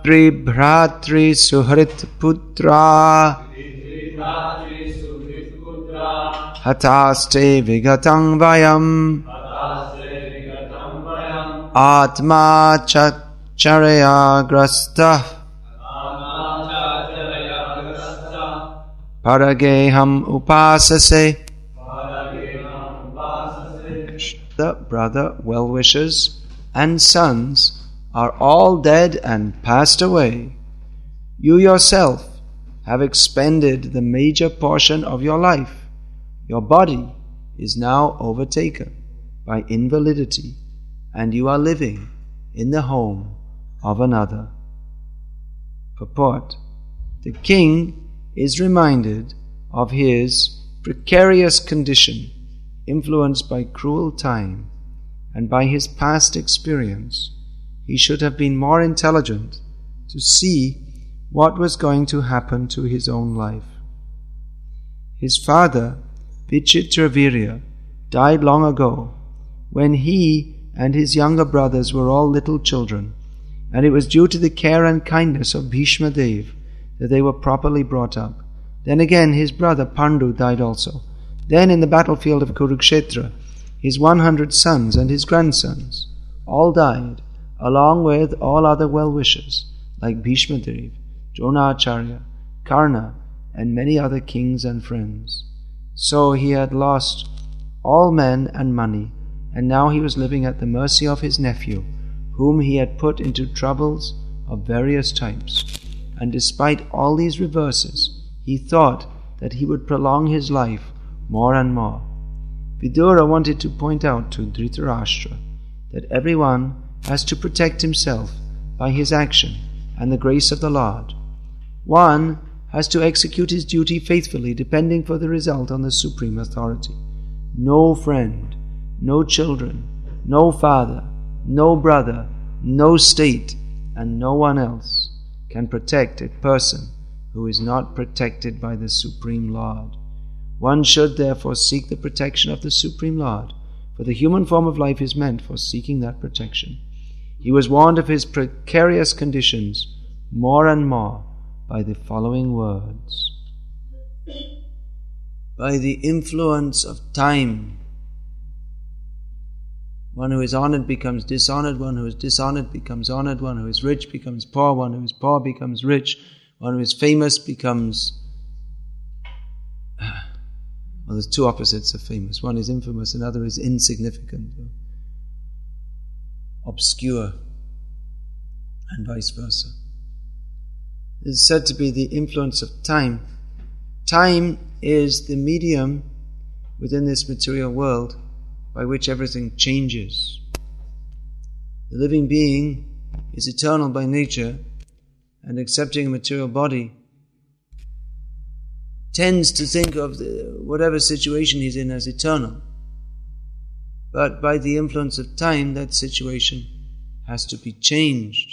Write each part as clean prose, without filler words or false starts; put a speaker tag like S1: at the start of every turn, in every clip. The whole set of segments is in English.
S1: Bhratri Suhrit Putra Hataste Vigatang Vayam Atma Charya Grasta Parageham Upasase. The brother, well-wishers, and sons are all dead and passed away. You yourself have expended the major portion of your life. Your body is now overtaken by invalidity, and you are living in the home of another. Purport: the king is reminded of his precarious condition, influenced by cruel time and by his past experience. He should have been more intelligent to see what was going to happen to his own life. His father, Vichitravirya, died long ago when he and his younger brothers were all little children, and it was due to the care and kindness of Bhishma Dev that they were properly brought up. Then again his brother Pandu died also. Then in the battlefield of Kurukshetra, his 100 sons and his grandsons all died, along with all other well-wishers like Bhishma Dev, Dronacharya, Karna, and many other kings and friends. So he had lost all men and money, and now he was living at the mercy of his nephew, whom he had put into troubles of various types. And despite all these reverses, he thought that he would prolong his life more and more. Vidura wanted to point out to Dhritarashtra that everyone has to protect himself by his action and the grace of the Lord. One has to execute his duty faithfully, depending for the result on the supreme authority. No friend, no children, no father, no brother, no state, and no one else can protect a person who is not protected by the Supreme Lord. One should therefore seek the protection of the Supreme Lord, for the human form of life is meant for seeking that protection. He was warned of his precarious conditions more and more by the following words. By the influence of time, one who is honored becomes dishonored, one who is dishonored becomes honored, one who is rich becomes poor, one who is poor becomes rich, one who is famous becomes... Well, there's two opposites of famous. One is infamous, another is insignificant, obscure, and vice versa. It is said to be the influence of time. Time is the medium within this material world by which everything changes. The living being is eternal by nature, and accepting a material body tends to think of whatever situation he's in as eternal. But by the influence of time, that situation has to be changed.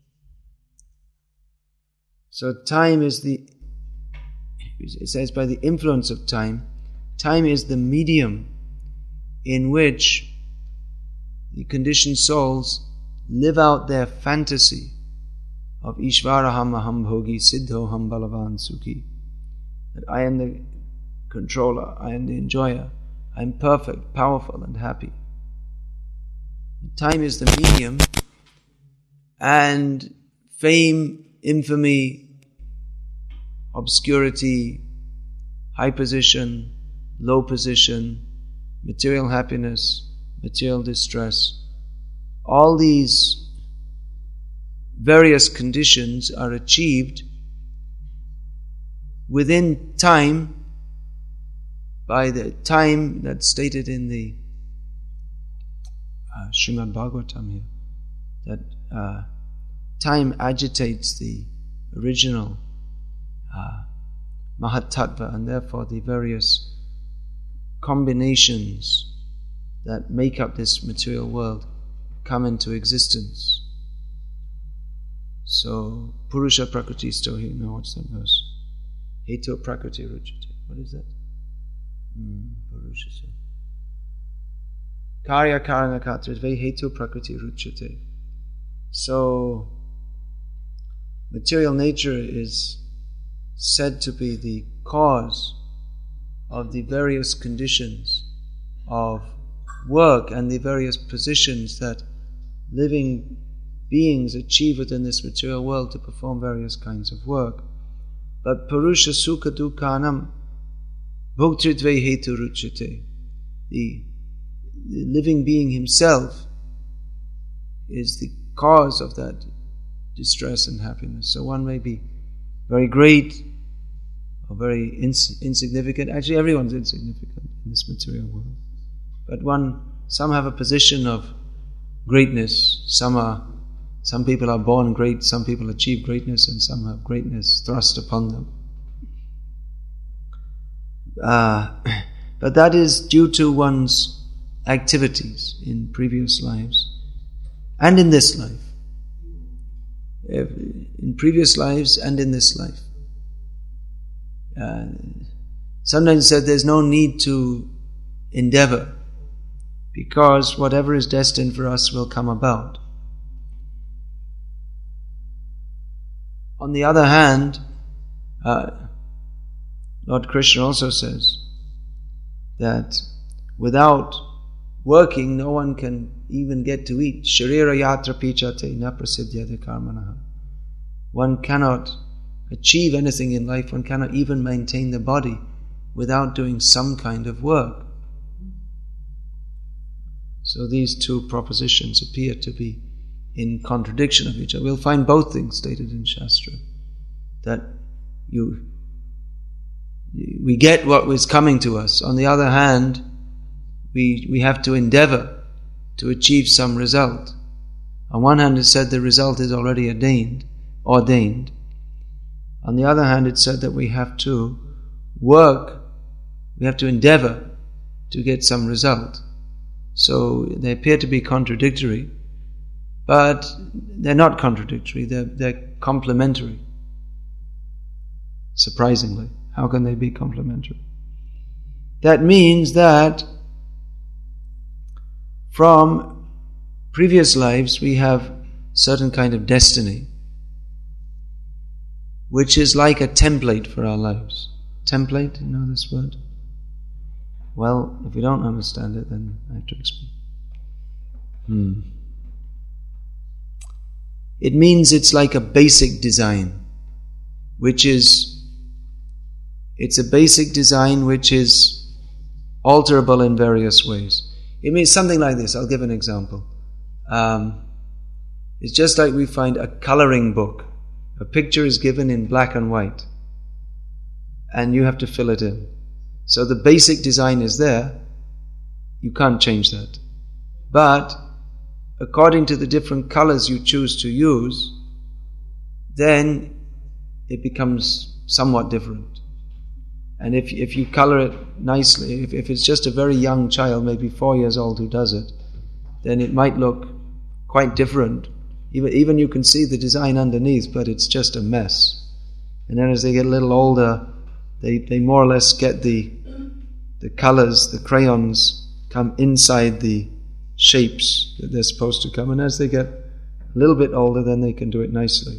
S1: So time is it says by the influence of time, time is the medium in which the conditioned souls live out their fantasy of Ishvaraham aham bhogi siddhoham balavan sukhi. That I am the controller, I am the enjoyer, I am perfect, powerful and happy. Time is the medium, and fame, infamy, obscurity, high position, low position, material happiness, material distress, all these various conditions are achieved within time by the time that's stated in the Srimad Bhagavatam here, that time agitates the original Mahatattva, and therefore the various combinations that make up this material world come into existence. So, Purusha Prakriti Stohi, no, what's that verse? Hetu Prakriti Ruchate. What is that? Purusha. Karya Karana Katritve Hetu Prakriti Ruchate. So, material nature is said to be the cause of the various conditions of work and the various positions that living beings achieve within this material world to perform various kinds of work. But Purusha Sukha Dukhanam Bhoktritve Hetu Ruchite. The living being himself is the cause of that distress and happiness. So one may be very great or very insignificant. Actually, everyone's insignificant in this material world. But some have a position of greatness. Some people are born great, some people achieve greatness, and some have greatness thrust upon them. But that is due to one's activities in previous lives and in this life. In previous lives and in this life. Sometimes said there's no need to endeavor, because whatever is destined for us will come about. On the other hand, Lord Krishna also says that without working, no one can even get to eat. Sharira yatra pichate na prasiddhyate karmanaha. One cannot achieve anything in life, one cannot even maintain the body without doing some kind of work. So these two propositions appear to be in contradiction of each other. We'll find both things stated in Shastra. That we get what is coming to us. On the other hand, we have to endeavor to achieve some result. On one hand, it said the result is already ordained. On the other hand, it said that we have to work, we have to endeavor to get some result. So they appear to be contradictory, but they're not contradictory, they're complementary. Surprisingly, how can they be complementary? That means that from previous lives we have certain kind of destiny, which is like a template for our lives. Template, you know this word? Well, if you don't understand it, then I have to explain. It means it's like a basic design, it's a basic design which is alterable in various ways. It means something like this. I'll give an example. It's just like we find a coloring book. A picture is given in black and white, and you have to fill it in. So the basic design is there, you can't change that. But according to the different colors you choose to use, then it becomes somewhat different. And if you color it nicely, if it's just a very young child, maybe 4 years old, who does it, then it might look quite different. Even you can see the design underneath, but it's just a mess. And then as they get a little older, they more or less get the colors, the crayons come inside the shapes that they're supposed to come. And as they get a little bit older, then they can do it nicely.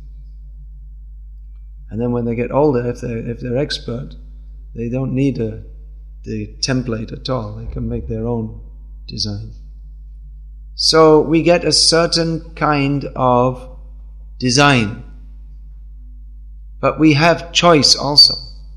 S1: And then when they get older, if they're expert, they don't need the template at all. They can make their own design. So we get a certain kind of design, but we have choice also.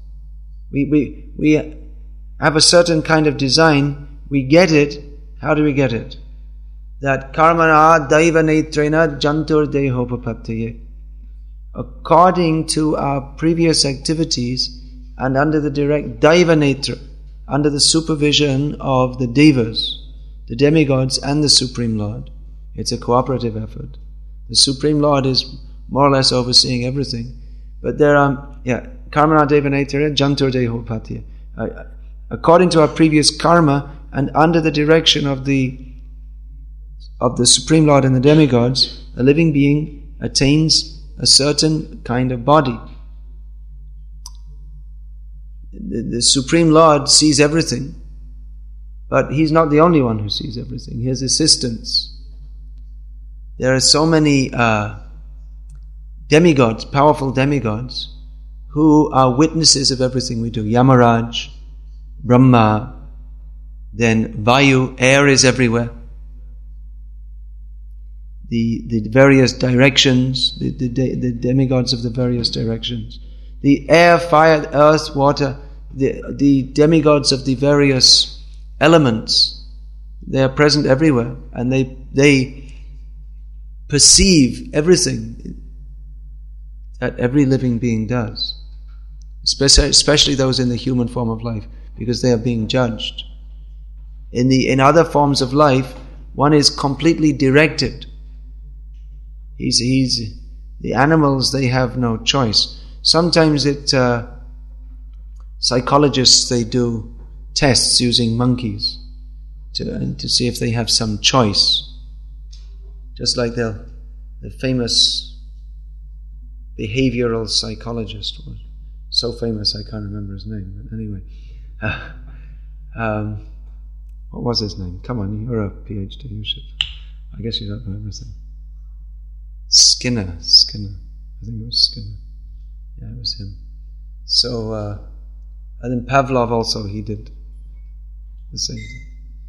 S1: We have a certain kind of design. We get it. How do we get it? That karmana daiva netrena jantur dehopapattiye. According to our previous activities and under the direct daiva netra, under the supervision of the devas, the demigods and the Supreme Lord. It's a cooperative effort. The Supreme Lord is more or less overseeing everything. But there are, karmana deva netra jantur dehopattiye. According to our previous karma and under the direction of the Supreme Lord and the demigods, a living being attains a certain kind of body. The Supreme Lord sees everything, but He's not the only one who sees everything. He has assistants. There are so many demigods, powerful demigods, who are witnesses of everything we do. Yamaraj, Brahma, then Vayu, air is everywhere. The various directions, the demigods of the various directions. The air, fire, earth, water, the demigods of the various elements, they are present everywhere, and they perceive everything that every living being does, especially those in the human form of life, because they are being judged. In other forms of life, one is completely directed. The animals, they have no choice. Sometimes psychologists, they do tests using monkeys to see if they have some choice. Just like the famous behavioral psychologist was so famous I can't remember his name, but anyway. What was his name? Come on, you're a PhD, you should. I guess you don't know everything. Skinner. I think it was Skinner. Yeah, it was him. So, and then Pavlov also, he did the same thing.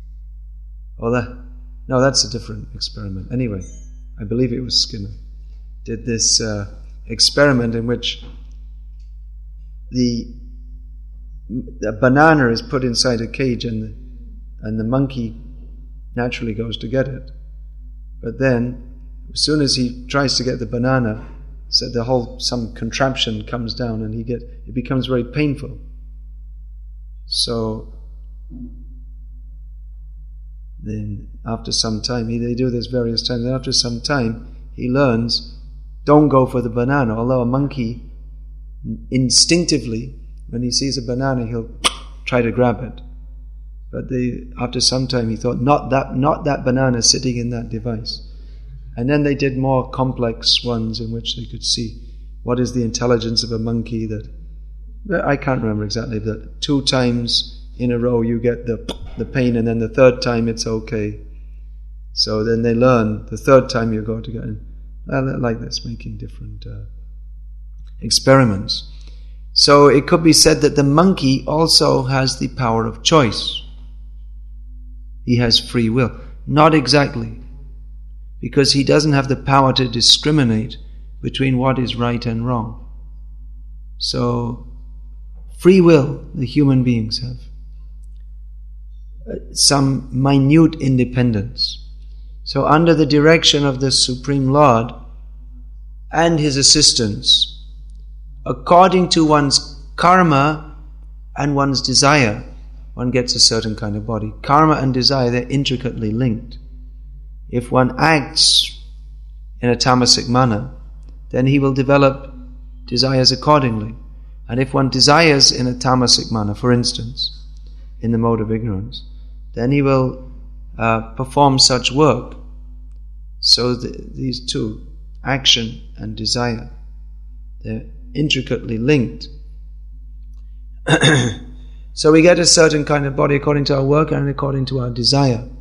S1: No, that's a different experiment. Anyway, I believe it was Skinner. Did this experiment in which the banana is put inside a cage and the monkey naturally goes to get it. But then, as soon as he tries to get the banana, so some contraption comes down and it becomes very painful. So then after some time, they do this various times, and after some time he learns, don't go for the banana, although a monkey instinctively, when he sees a banana, he'll try to grab it. But after some time he thought, not that banana sitting in that device. And then they did more complex ones in which they could see what is the intelligence of a monkey that I can't remember exactly, but 2 times in a row you get the pain, and then the 3rd time it's okay. So then they learn the 3rd time you go to get in. Like this, making different experiments. So it could be said that the monkey also has the power of choice. He has free will. Not exactly, because he doesn't have the power to discriminate between what is right and wrong. So, free will, the human beings have. Some minute independence. So under the direction of the Supreme Lord and His assistance, according to one's karma and one's desire, one gets a certain kind of body. Karma and desire, they're intricately linked. If one acts in a tamasic manner, then he will develop desires accordingly. And if one desires in a tamasic manner, for instance, in the mode of ignorance, then he will perform such work. So these two, action and desire, they're intricately linked. So we get a certain kind of body according to our work and according to our desire.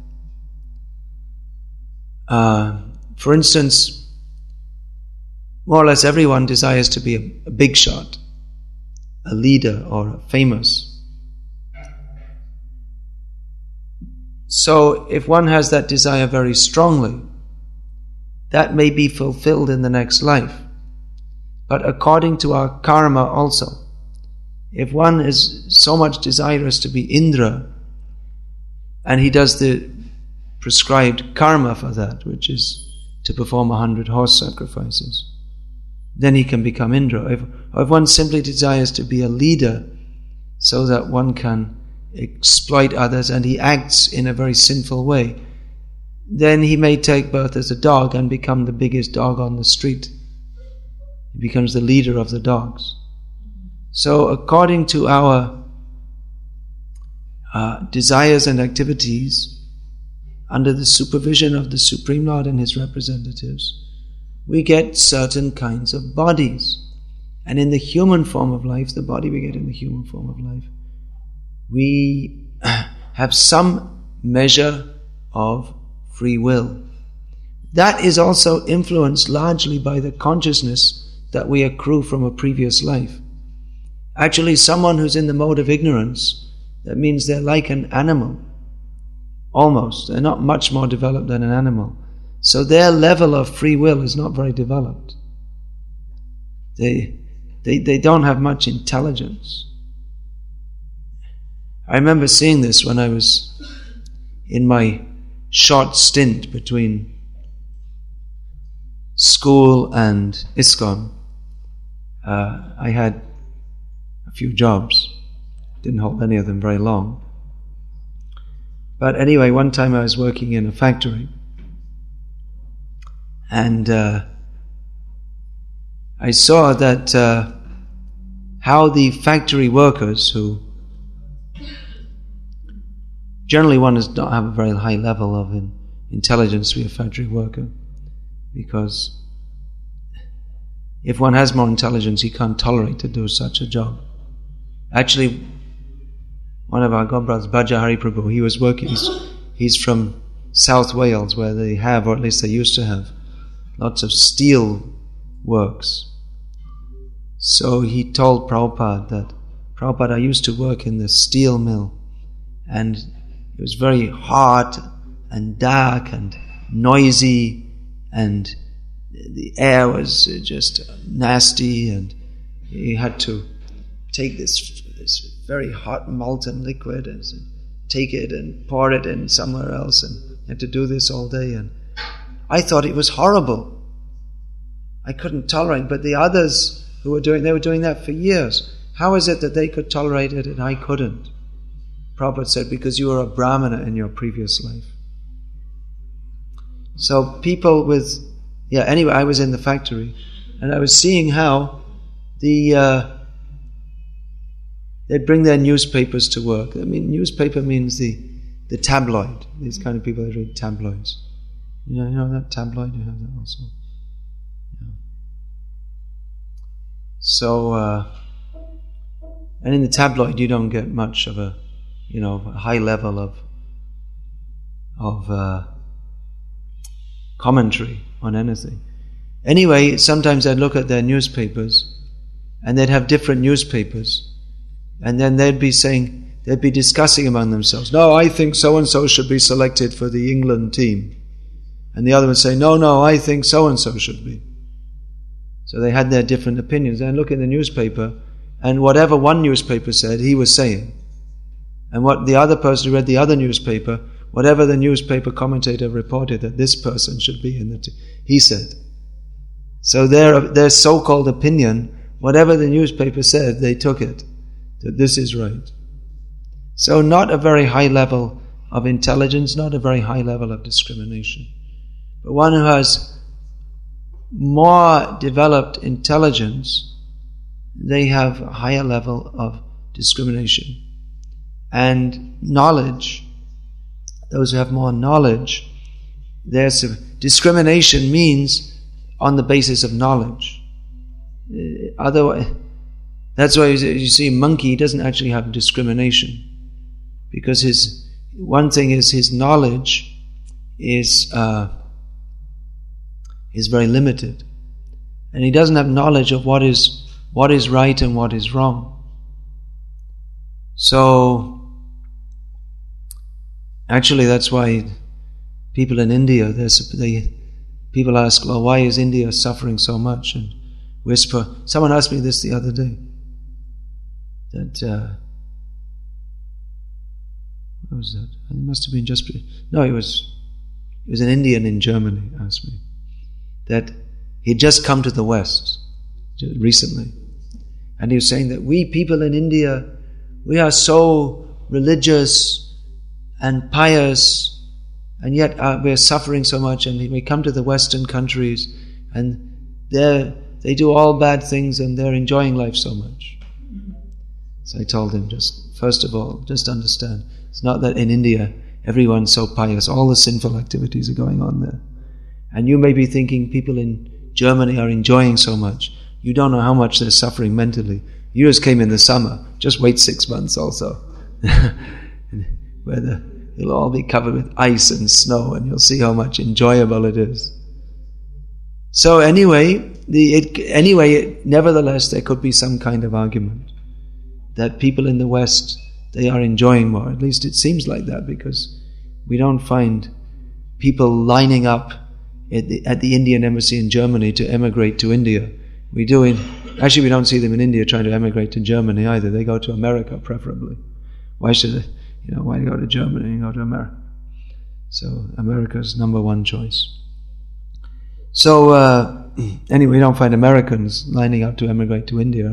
S1: For instance, more or less everyone desires to be a big shot, a leader or famous. So if one has that desire very strongly, that may be fulfilled in the next life. But according to our karma also, if one is so much desirous to be Indra, and he does the prescribed karma for that, which is to perform 100 horse sacrifices, then he can become Indra. If one simply desires to be a leader so that one can exploit others and he acts in a very sinful way, then he may take birth as a dog and become the biggest dog on the street. He becomes the leader of the dogs. So according to our desires and activities, under the supervision of the Supreme Lord and His representatives, we get certain kinds of bodies. And in the human form of life, the body we get in the human form of life, we have some measure of free will. That is also influenced largely by the consciousness that we accrue from a previous life. Actually, someone who's in the mode of ignorance, that means they're like an animal. Almost. They're not much more developed than an animal. So their level of free will is not very developed. They don't have much intelligence. I remember seeing this when I was in my short stint between school and ISKCON. I had a few jobs. Didn't hold any of them very long. But anyway, one time I was working in a factory, and I saw that how the factory workers, who generally one does not have a very high level of intelligence to be a factory worker, because if one has more intelligence, he can't tolerate to do such a job. Actually, one of our godbrothers, Bhajahari Prabhu, he was working, he's from South Wales, where they have, or at least they used to have, lots of steel works. So he told Prabhupada that, Prabhupada, I used to work in the steel mill, and it was very hot and dark and noisy, and the air was just nasty, and he had to take this very hot molten liquid and take it and pour it in somewhere else, and he had to do this all day. And I thought it was horrible. I couldn't tolerate it, but the others who were doing that for years. How is it that they could tolerate it and I couldn't? Prabhupada said, because you were a brahmana in your previous life. So people with... anyway, I was in the factory, and I was seeing how they'd bring their newspapers to work. I mean, newspaper means the tabloid. These kind of people that read tabloids. You know that tabloid? You have that also. Yeah. So, and in the tabloid, you don't get much of a high level of commentary on anything. Anyway, sometimes I'd look at their newspapers, and they'd have different newspapers, and then they'd be discussing among themselves, no, I think so-and-so should be selected for the England team. And the other would say, no, I think so-and-so should be. So they had their different opinions. And look in the newspaper, and whatever one newspaper said, he was saying. And what the other person who read the other newspaper, whatever the newspaper commentator reported that this person should be in the team, he said. So their so-called opinion, whatever the newspaper said, they took it, that this is right. So not a very high level of intelligence, not a very high level of discrimination. But one who has more developed intelligence, they have a higher level of discrimination. And knowledge, those who have more knowledge, discrimination means on the basis of knowledge. Otherwise, that's why you see a monkey doesn't actually have discrimination, because his knowledge is very limited, and he doesn't have knowledge of what is right and what is wrong. So actually, that's why people in India, people ask, well, why is India suffering so much? And whisper. Someone asked me this the other day. That what was that? It must have been it was an Indian in Germany asked me that he'd just come to the West recently, and he was saying that we people in India, we are so religious and pious, and yet we're suffering so much, and we come to the Western countries and they do all bad things and they're enjoying life so much. So I told him, first of all, just understand, it's not that in India everyone's so pious, all the sinful activities are going on there. And you may be thinking people in Germany are enjoying so much. You don't know how much they're suffering mentally. You just came in the summer, just wait 6 months also. Where it'll all be covered with ice and snow, and you'll see how much enjoyable it is. So nevertheless, there could be some kind of argument that people in the West, they are enjoying more. At least it seems like that, because we don't find people lining up at the Indian embassy in Germany to emigrate to India. We don't see them in India trying to emigrate to Germany either. They go to America preferably. Why should they? Why go to Germany and go to America? So America's number one choice. So anyway, we don't find Americans lining up to emigrate to India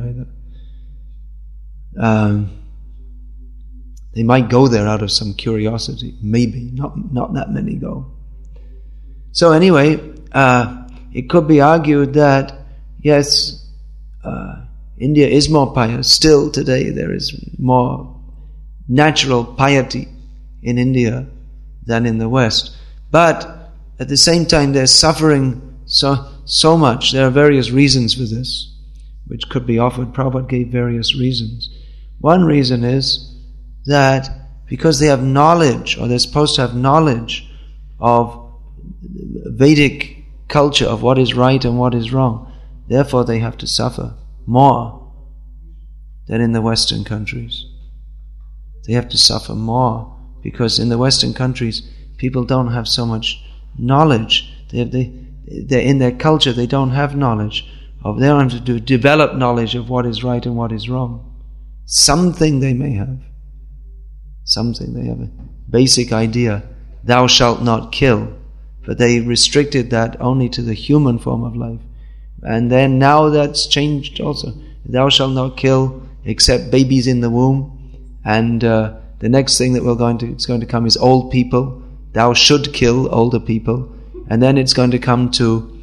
S1: either. They might go there out of some curiosity, maybe. Not that many go. So anyway, it could be argued that yes, India is more pious. Still today there is more natural piety in India than in the West. But at the same time they're suffering so much. There are various reasons for this, which could be offered. Prabhupada gave various reasons. One reason is that because they have knowledge, or they're supposed to have knowledge of Vedic culture, of what is right and what is wrong, therefore they have to suffer more than in the Western countries. They have to suffer more because in the Western countries people don't have so much knowledge. They're in their culture, they don't have knowledge of. They don't have to develop knowledge of what is right and what is wrong. Something they may have. Something they have a basic idea. Thou shalt not kill. But they restricted that only to the human form of life. And then now that's changed also. Thou shalt not kill except babies in the womb. And the next thing that it's going to come is old people. Thou should kill older people. And then it's going to come to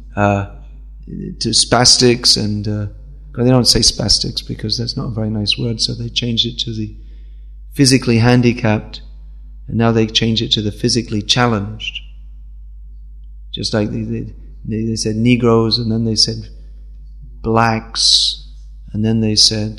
S1: spastics and they don't say spastics because that's not a very nice word, so they changed it to the physically handicapped, and now they change it to the physically challenged. Just like they said Negroes, and then they said blacks, and then they said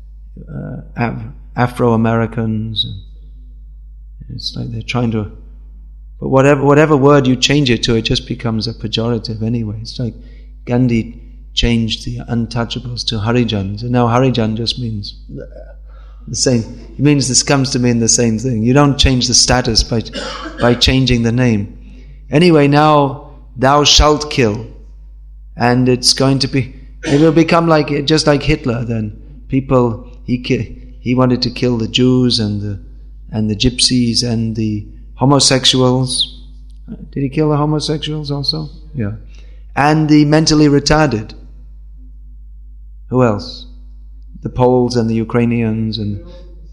S1: Afro-Americans. It's like they're trying to... But whatever word you change it to, it just becomes a pejorative anyway. It's like Gandhi changed the untouchables to Harijans, and now Harijan just means the same. It means this comes to mean the same thing. You don't change the status by changing the name. Anyway, now thou shalt kill, and it'll become just like Hitler. Then people he wanted to kill the Jews and the gypsies and the homosexuals. Did he kill the homosexuals also? Yeah. And the mentally retarded. Who else? The Poles and the Ukrainians and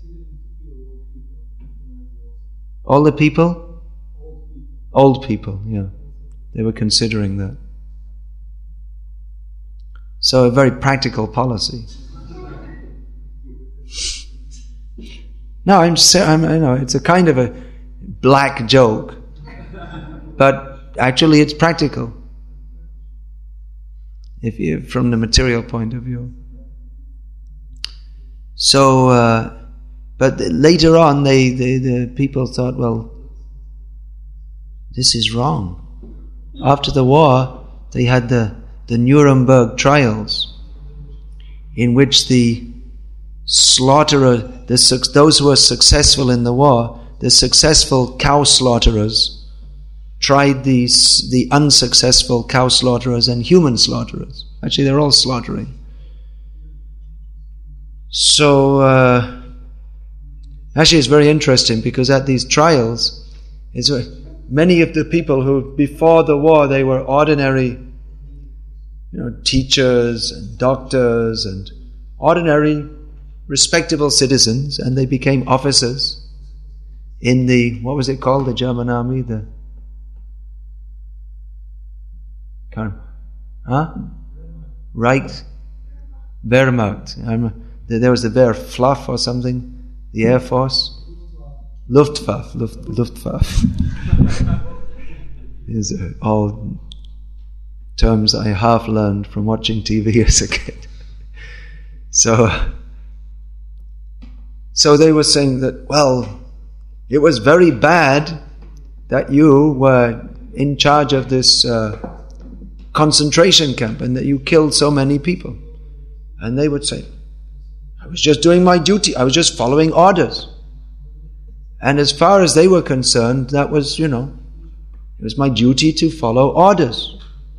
S1: all the people? Old people, yeah. They were considering that. So a very practical policy. No, it's a kind of a black joke, but actually it's practical. If you, from the material point of view. So, but later on, the people thought, well, this is wrong. After the war, they had the Nuremberg trials, in which the slaughterer, those who were successful in the war, the successful cow slaughterers, tried the unsuccessful cow slaughterers and human slaughterers. Actually, they're all slaughtering. So, actually it's very interesting because at these trials, many of the people who, before the war, they were ordinary, teachers and doctors and ordinary, respectable citizens, and they became officers in the, what was it called, the German army, Reich, Wehrmacht. There was the Wehrfluff or something, the Air Force. Luftwaffe. These are all terms I half learned from watching TV as a kid. So they were saying that, well, it was very bad that you were in charge of this concentration camp and that you killed so many people. And they would say, I was just doing my duty, I was just following orders. And as far as they were concerned, that was, it was my duty to follow orders.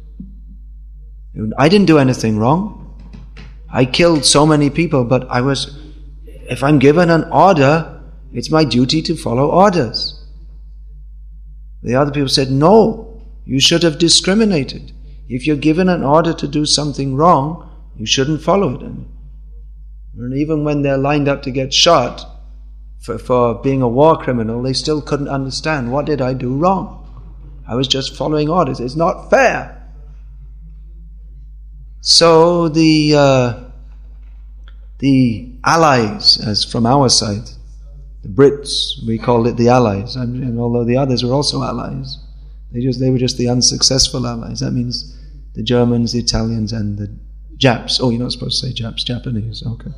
S1: I didn't do anything wrong. I killed so many people, but if I'm given an order, it's my duty to follow orders. The other people said, no, you should have discriminated. If you're given an order to do something wrong, you shouldn't follow it. And even when they're lined up to get shot for being a war criminal, they still couldn't understand, what did I do wrong? I was just following orders. It's not fair. So the allies, as from our side, the Brits, we called it the allies, and although the others were also allies, they were just the unsuccessful allies. That means the Germans, the Italians, and the Japs. Oh, you're not supposed to say Japs, Japanese. Okay.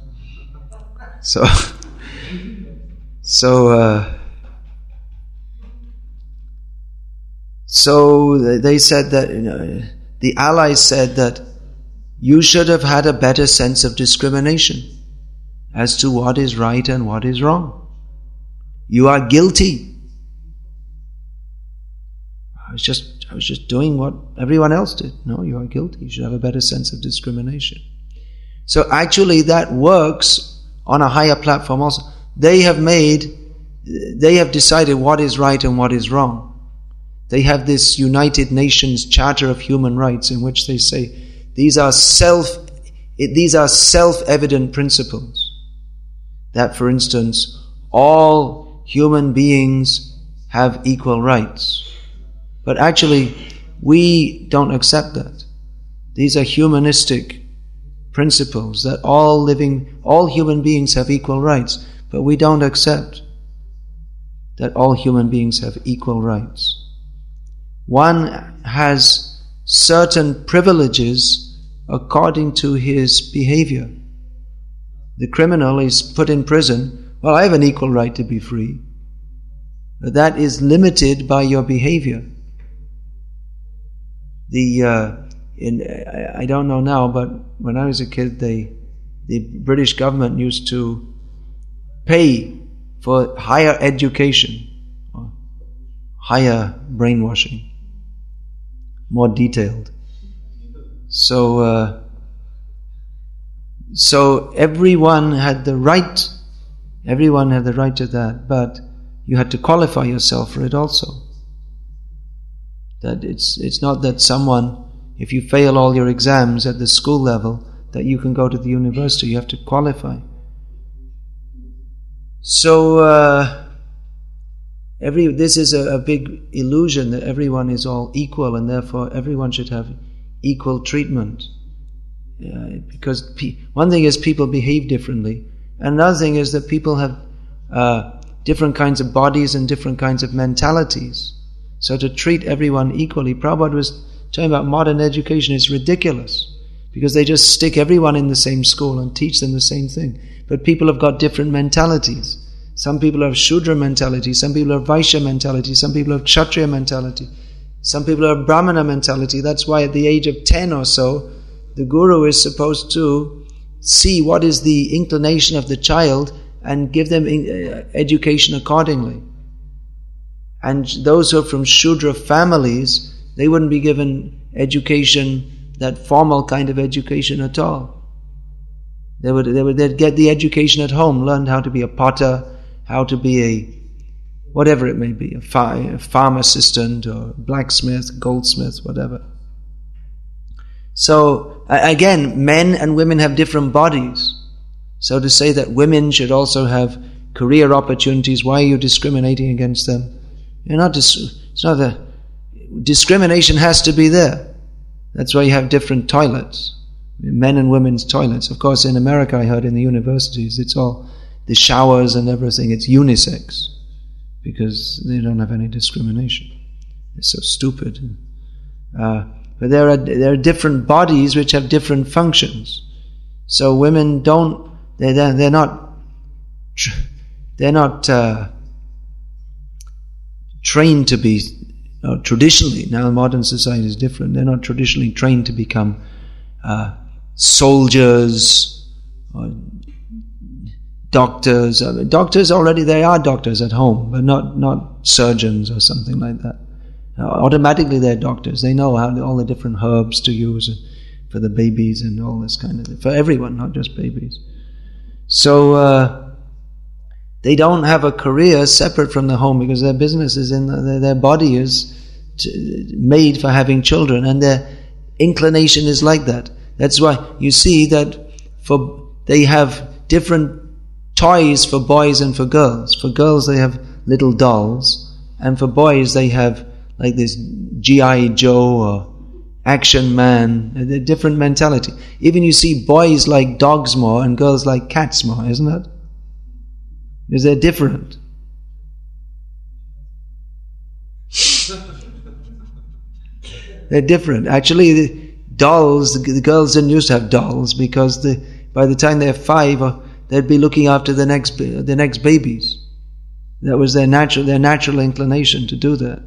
S1: So they said that the allies said that you should have had a better sense of discrimination as to what is right and what is wrong. You are guilty. I was just doing what everyone else did. No, you are guilty. You should have a better sense of discrimination. So actually that works on a higher platform also. They have decided what is right and what is wrong. They have this United Nations Charter of Human Rights in which they say these are self-evident principles. That, for instance, all human beings have equal rights. But actually, we don't accept that. These are humanistic principles that all human beings have equal rights. But we don't accept that all human beings have equal rights. One has certain privileges according to his behavior. The criminal is put in prison. Well, I have an equal right to be free. But that is limited by your behavior. I don't know now, but when I was a kid, the British government used to pay for higher education, or higher brainwashing, more detailed. So everyone had the right to that, but you had to qualify yourself for it also. That it's not that someone, if you fail all your exams at the school level, that you can go to the university. You have to qualify. So this is a big illusion that everyone is all equal and therefore everyone should have equal treatment. Because one thing is people behave differently, and another thing is that people have different kinds of bodies and different kinds of mentalities. So to treat everyone equally, Prabhupada was talking about modern education is ridiculous, because they just stick everyone in the same school and teach them the same thing. But people have got different mentalities. Some people have Shudra mentality, some people have Vaishya mentality, some people have Kshatriya mentality, some people have Brahmana mentality. That's why at the age of 10 or so, the guru is supposed to see what is the inclination of the child and give them education accordingly. And those who are from Shudra families, they wouldn't be given education, that formal kind of education at all. They'd get the education at home, learn how to be a potter, how to be a, whatever it may be, a farm assistant or blacksmith, goldsmith, whatever. So, again, men and women have different bodies. So to say that women should also have career opportunities, why are you discriminating against them? Discrimination has to be there. That's why you have different toilets, men and women's toilets. Of course, in America, I heard in the universities, it's all the showers and everything. It's unisex because they don't have any discrimination. They're so stupid. But there are different bodies which have different functions. So women don't. They're not trained to be traditionally, now modern society is different, they're not traditionally trained to become soldiers or doctors. I mean, doctors already, they are doctors at home, but not surgeons or something like that. Automatically they're doctors. They know how all the different herbs to use for the babies and all this kind of thing. For everyone, not just babies. So they don't have a career separate from the home because their business is their body is made for having children, and their inclination is like that. That's why you see that they have different toys for boys and for girls. For girls they have little dolls, and for boys they have like this G.I. Joe or Action Man. A different mentality. Even you see boys like dogs more and girls like cats more, isn't it? Because they're different. They're different. Actually, the dolls, the girls didn't used to have dolls because by the time they're 5, they'd be looking after the next babies. That was their natural inclination to do that.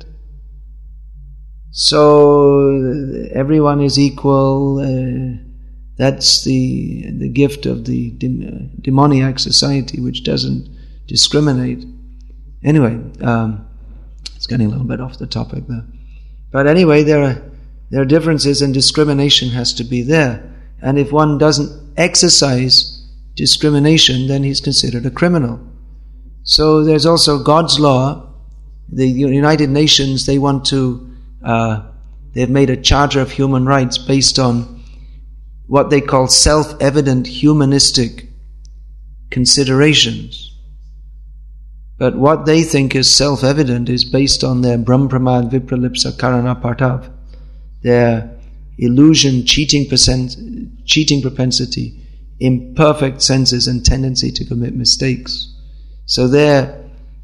S1: So everyone is equal. That's the gift of the demoniac society, which doesn't discriminate. Anyway, it's getting a little bit off the topic there. But anyway, there are differences, and discrimination has to be there. And if one doesn't exercise discrimination, then he's considered a criminal. So there's also God's law. The United Nations, they want to, they've made a Charter of Human Rights based on what they call self-evident humanistic considerations. But what they think is self-evident is based on their Brahm Pramad Vipralipsa Karana Partav, their illusion, cheating propensity, imperfect senses and tendency to commit mistakes. So their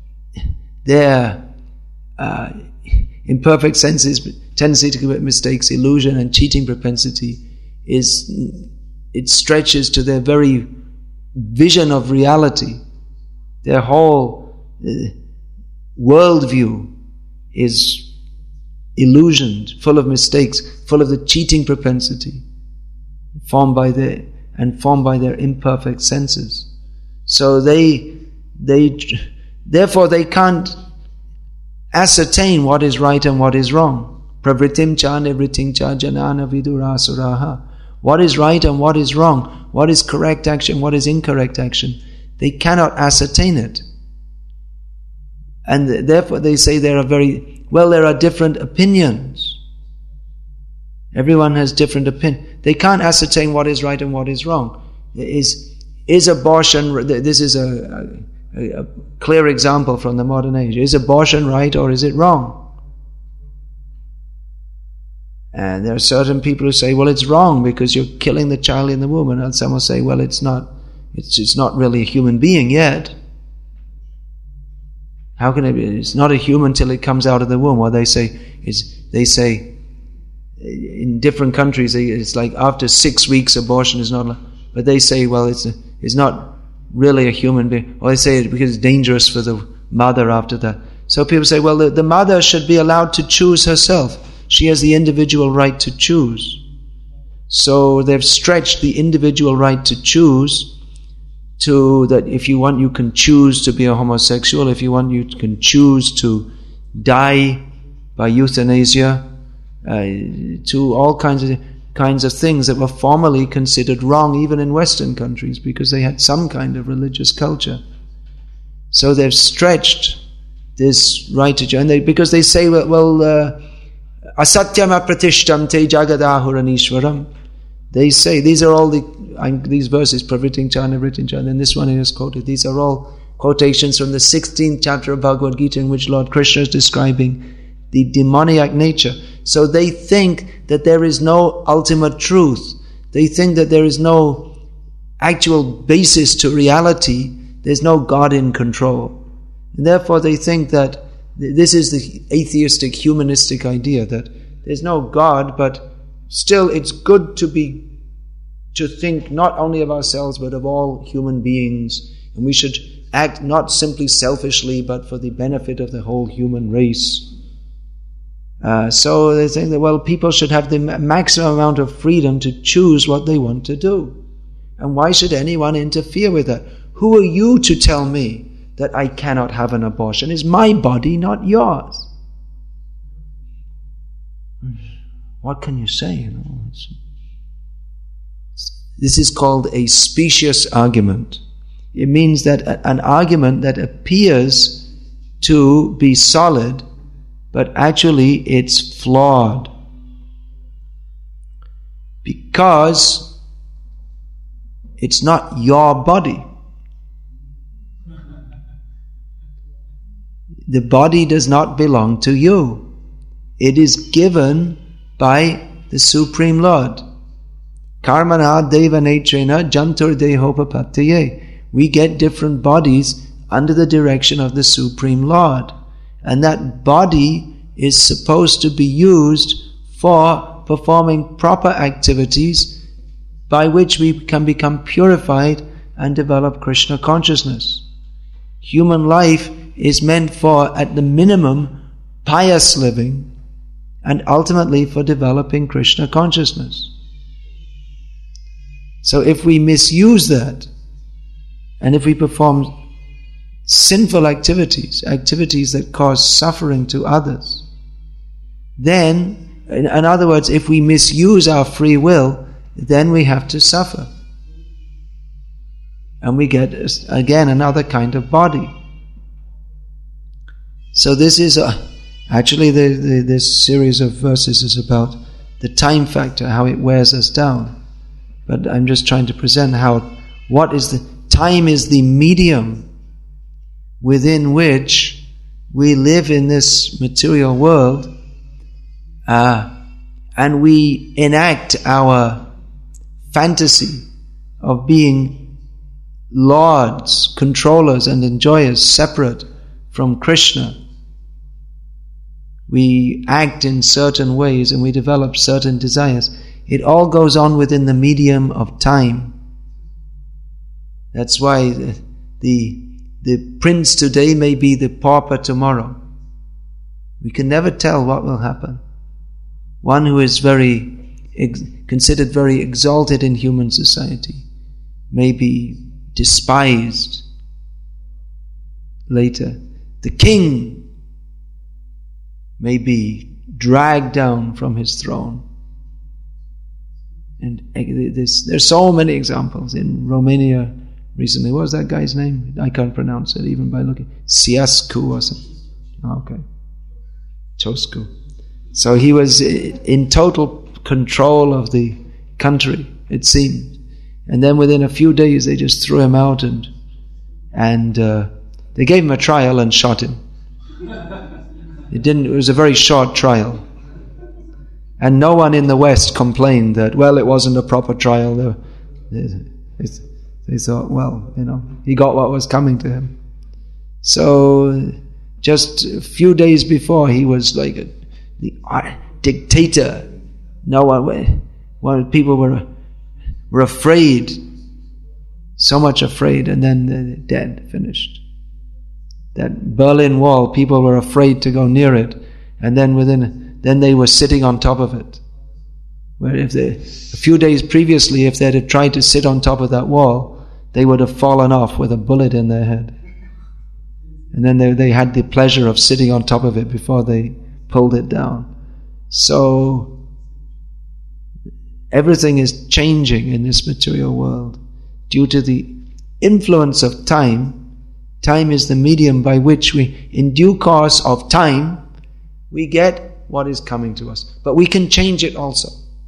S1: imperfect senses, tendency to commit mistakes, illusion and cheating propensity it stretches to their very vision of reality. Their whole worldview is illusioned, full of mistakes, full of the cheating propensity, formed by their imperfect senses. So therefore they can't ascertain what is right and what is wrong. Pravritim cha nivritim cha janana vidurasuraha. What is right and what is wrong? What is correct action? What is incorrect action? They cannot ascertain it. And therefore they say there are different opinions. Everyone has different opinions. They can't ascertain what is right and what is wrong. Is abortion, this is a clear example from the modern age. Is abortion right or is it wrong? And there are certain people who say, well, it's wrong because you're killing the child in the womb. And some will say, well, it's not really a human being yet. How can it be? It's not a human till it comes out of the womb. Or they say in different countries, it's like after 6 weeks abortion is not, but they say, well, it's not really a human being. Or they say it because it's dangerous for the mother after that. So people say, well, the mother should be allowed to choose herself. She has the individual right to choose. So they've stretched the individual right to choose to that if you want, you can choose to be a homosexual. If you want, you can choose to die by euthanasia, to all kinds of things that were formerly considered wrong even in Western countries because they had some kind of religious culture. So they've stretched this right to choose, because they say, asatyam apratishtam te jagadahuranishwaram. They say, these are all these verses, pravritim cha nivritim cha, and then this one is quoted. These are all quotations from the 16th chapter of Bhagavad Gita, in which Lord Krishna is describing the demoniac nature. So they think that there is no ultimate truth. They think that there is no actual basis to reality. There's no God in control. And therefore they think that this is the atheistic, humanistic idea that there's no God, but still it's good to think not only of ourselves but of all human beings, and we should act not simply selfishly but for the benefit of the whole human race. So they think that, well, people should have the maximum amount of freedom to choose what they want to do. And why should anyone interfere with that? Who are you to tell me that I cannot have an abortion? It's my body, not yours. What can you say? This is called a specious argument. It means that an argument that appears to be solid, but actually it's flawed. Because it's not your body. The body does not belong to you. It is given by the Supreme Lord. Karmana deva netrena jantur dehopapattiye. We get different bodies under the direction of the Supreme Lord. And that body is supposed to be used for performing proper activities by which we can become purified and develop Krishna consciousness. Human life is meant for, at the minimum, pious living and ultimately for developing Krishna consciousness. So if we misuse that, and if we perform sinful activities that cause suffering to others, then, in other words, if we misuse our free will, then we have to suffer. And we get, again, another kind of body. So this is, actually this series of verses is about the time factor, how it wears us down. But I'm just trying to present time is the medium within which we live in this material world, and we enact our fantasy of being lords, controllers and enjoyers separate from Krishna. We act in certain ways and we develop certain desires. It all goes on within the medium of time. That's why the prince today may be the pauper tomorrow. We can never tell what will happen. One who is considered very exalted in human society may be despised later. The king may be dragged down from his throne. And there's so many examples. In Romania recently, what was that guy's name? I can't pronounce it even by looking. Ceausescu or something. Oh, okay. Ceausescu. So he was in total control of the country, it seemed. And then within a few days they just threw him out and they gave him a trial and shot him. It was a very short trial. And no one in the West complained that, well, it wasn't a proper trial. They thought, well, he got what was coming to him. So, just a few days before, he was like the dictator. People were afraid, so much afraid, and then they're dead, finished. That Berlin Wall, people were afraid to go near it, and then they were sitting on top of it. Where a few days previously, if they'd have tried to sit on top of that wall, they would have fallen off with a bullet in their head. And then they had the pleasure of sitting on top of it before they pulled it down. So, everything is changing in this material world due to the influence of time. Time is the medium by which we, in due course of time, we get what is coming to us. But we can change it also.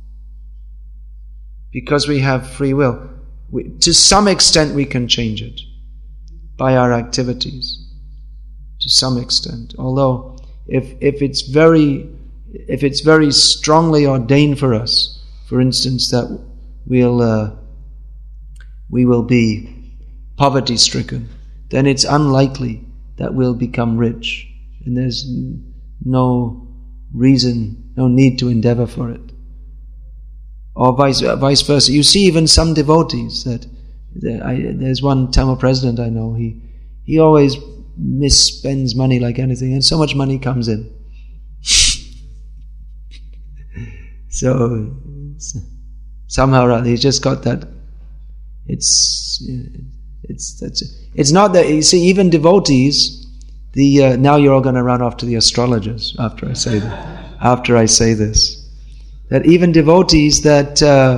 S1: Because we have free will. To some extent we can change it. By our activities. To some extent. Although, if it's very strongly ordained for us, for instance, that we will be poverty-stricken, then it's unlikely that we'll become rich. And there's no reason, no need to endeavor for it. Or vice versa. You see even some devotees there's one Tamil president I know, he always misspends money like anything, and so much money comes in. So somehow or other, he's just got that. It's not that, you see, even devotees, now you're all going to run off to the astrologers after I say this. That even devotees that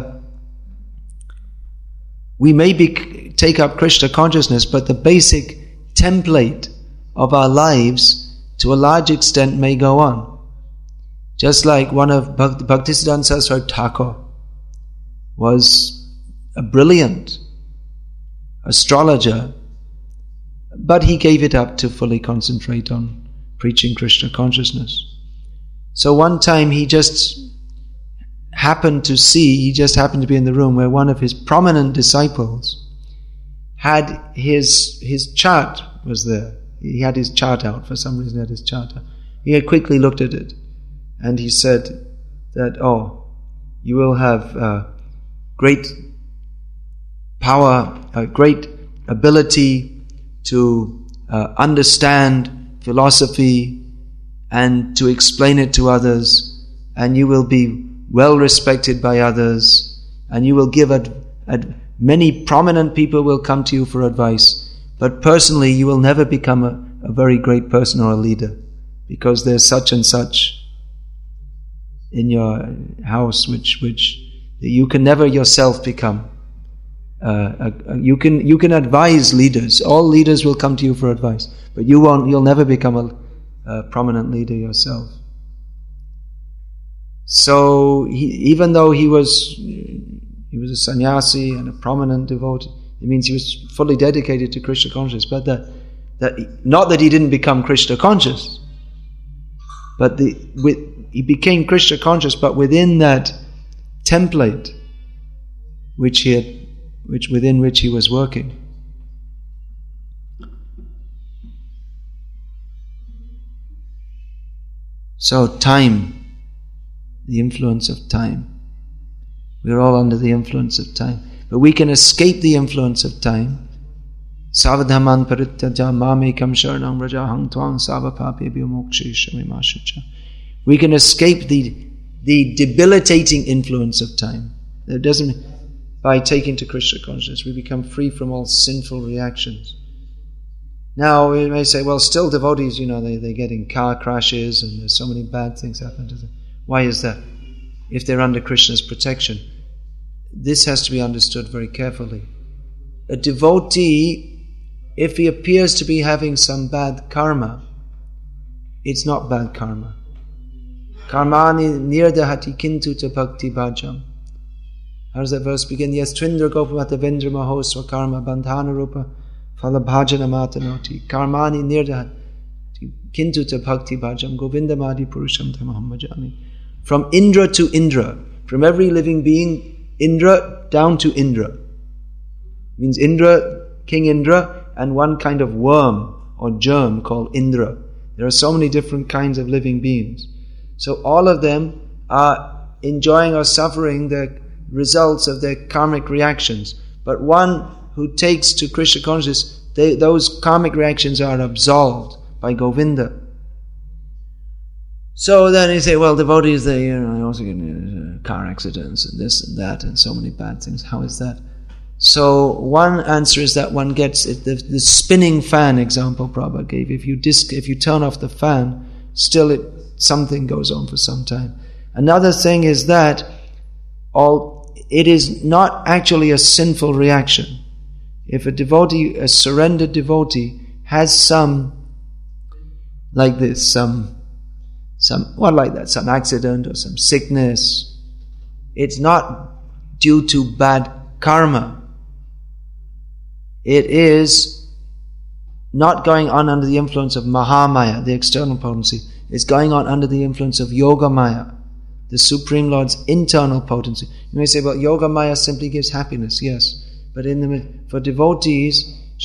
S1: we may take up Krishna consciousness, but the basic template of our lives to a large extent may go on. Just like one of Bhaktisiddhanta Saraswati Thakur was a brilliant astrologer, but he gave it up to fully concentrate on preaching Krishna consciousness. So one time he just happened to be in the room where one of his prominent disciples had his chart was there. He had his chart out, for some reason he had his chart out. He had quickly looked at it and he said that, you will have great power, great ability to understand philosophy and to explain it to others, and you will be well respected by others, and you will give many prominent people will come to you for advice, but personally you will never become a very great person or a leader, because there's such and such in your house which you can never yourself become. You can advise leaders. All leaders will come to you for advice, but you'll never become a prominent leader yourself. So even though he was a sannyasi and a prominent devotee, it means he was fully dedicated to Krishna consciousness, but that not that he didn't become Krishna conscious, but he became Krishna conscious, but within that template within which he was working. So time, the influence of time. We're all under the influence of time. But we can escape the influence of time. Savadhaman parityaja mamekam sharanam rajahang tvang savapapebhyo mokshishamimashacha. We can escape the debilitating influence of time. It doesn't. By taking to Krishna consciousness, we become free from all sinful reactions. Now, we may say, well, still devotees, they get in car crashes and there's so many bad things happen to them. Why is that? If they're under Krishna's protection. This has to be understood very carefully. A devotee, if he appears to be having some bad karma, it's not bad karma. Karmani nirdahati kintu ta bhakti bhajam. How does that verse begin? Yes, Twindra Gopamata Vendra Maho Swakarma Bandhana Rupa Falabhajana Matanoti Karmani Nirdahat Kintuta Bhakti Bhajam Govindamadi Purusham Tamaham Bhajami. From Indra to Indra, from every living being, Indra down to Indra. It means Indra, King Indra, and one kind of worm or germ called Indra. There are so many different kinds of living beings. So all of them are enjoying or suffering the results of their karmic reactions. But one who takes to Krishna consciousness, those karmic reactions are absolved by Govinda. So then you say, well, devotees, they also get car accidents and this and that and so many bad things. How is that? So one answer is that one gets it, the spinning fan example Prabhupada gave. If you turn off the fan, still something goes on for some time. Another thing is that it is not actually a sinful reaction. If a surrendered devotee, has some accident or some sickness, it's not due to bad karma. It is not going on under the influence of Mahamaya, the external potency. It's going on under the influence of Yogamaya, the Supreme Lord's internal potency. You may say, well, Yogamaya simply gives happiness, yes. But for devotees,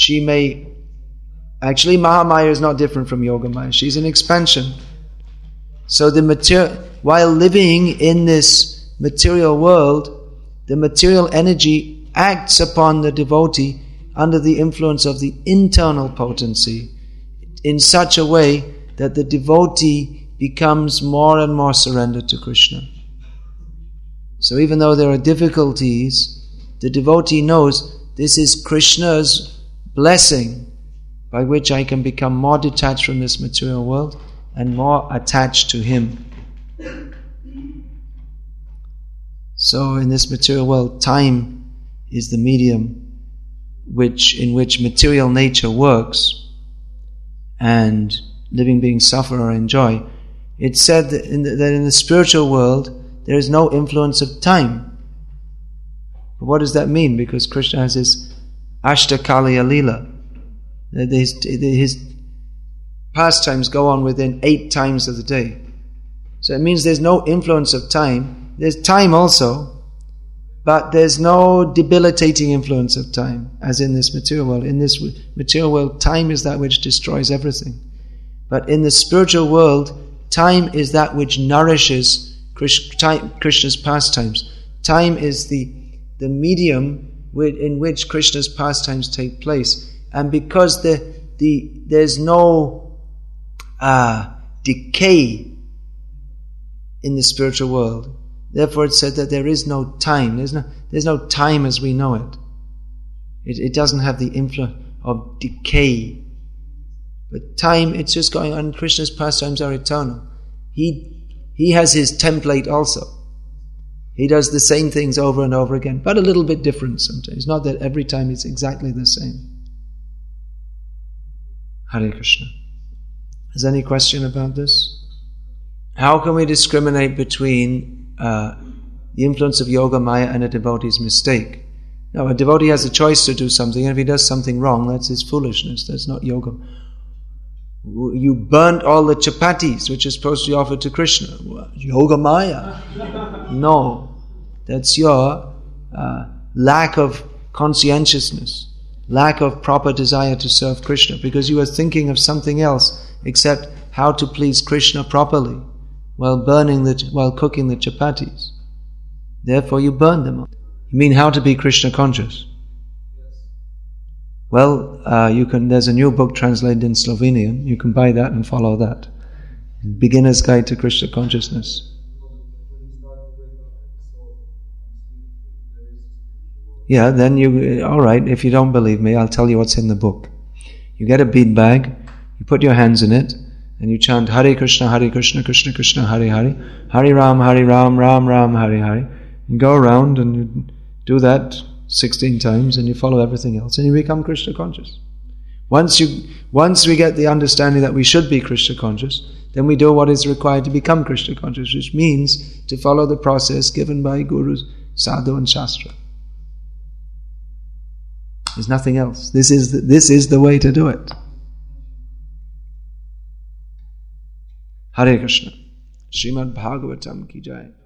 S1: Mahamaya is not different from Yogamaya. She's an expansion. So while living in this material world, the material energy acts upon the devotee under the influence of the internal potency in such a way that the devotee becomes more and more surrendered to Krishna. So even though there are difficulties, the devotee knows this is Krishna's blessing by which I can become more detached from this material world and more attached to Him. So in this material world, time is the medium in which material nature works and living beings suffer or enjoy. It's said that in the spiritual world there is no influence of time. But what does that mean? Because Krishna has his Ashtakaliya Leela. His pastimes go on within 8 times of the day. So it means there's no influence of time. There's time also, but there's no debilitating influence of time, as in this material world. In this material world, time is that which destroys everything. But in the spiritual world, time is that which nourishes Krishna's pastimes. Time is the medium in which Krishna's pastimes take place. And because there's no decay in the spiritual world, therefore it's said that there is no time. There's no time as we know it. It doesn't have the influence of decay. But time, it's just going on. Krishna's pastimes are eternal. He has his template also. He does the same things over and over again, but a little bit different sometimes. It's not that every time it's exactly the same. Hare Krishna. Is there any question about this? How can we discriminate between the influence of Yoga Maya and a devotee's mistake? Now, a devotee has a choice to do something, and if he does something wrong, that's his foolishness. That's not yoga. You burnt all the chapatis which are supposed to be offered to Krishna. Yoga Maya. No. That's your lack of conscientiousness, lack of proper desire to serve Krishna, because you are thinking of something else except how to please Krishna properly while cooking the chapatis. Therefore you burn them. You mean how to be Krishna conscious? Well, there's a new book translated in Slovenian. You can buy that and follow that. Beginner's Guide to Krishna Consciousness. Yeah, then alright, if you don't believe me, I'll tell you what's in the book. You get a bead bag, you put your hands in it, and you chant Hare Krishna, Krishna Krishna, Hare Hare, Hare Ram, Ram Ram, Hare Hare. You go around and you do that 16 times and you follow everything else and you become Krishna conscious. Once we get the understanding that we should be Krishna conscious, then we do what is required to become Krishna conscious, which means to follow the process given by Gurus, Sadhu and Shastra. There's nothing else. This is the way to do it. Hare Krishna. Srimad Bhagavatam ki jai.